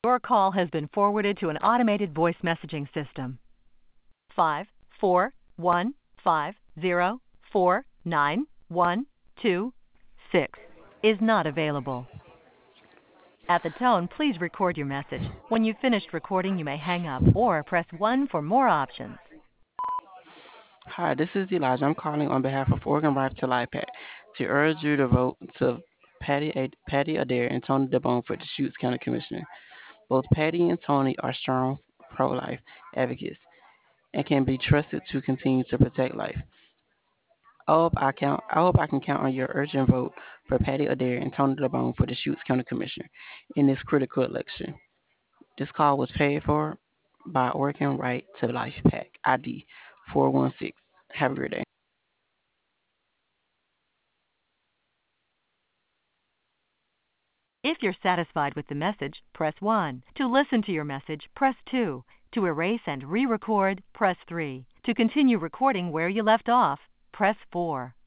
Your call has been forwarded to an automated voice messaging system. 54150491226 is not available. At the tone, please record your message. When you've finished recording, you may hang up or press 1 for more options. Hi, this is Elijah. I'm calling on behalf of Oregon Right to Life PAC to urge you to vote to Patty Adair and Tony DeBone for the Deschutes County Commissioner. Both Patty and Tony are strong pro-life advocates and can be trusted to continue to protect life. I hope I can count on your urgent vote for Patty Adair and Tony DeBone for the Deschutes County Commissioner in this critical election. This call was paid for by Oregon Right to Life PAC ID 416. Have a great day. If you're satisfied with the message, press 1. To listen to your message, press 2. To erase and re-record, press 3. To continue recording where you left off, press 4.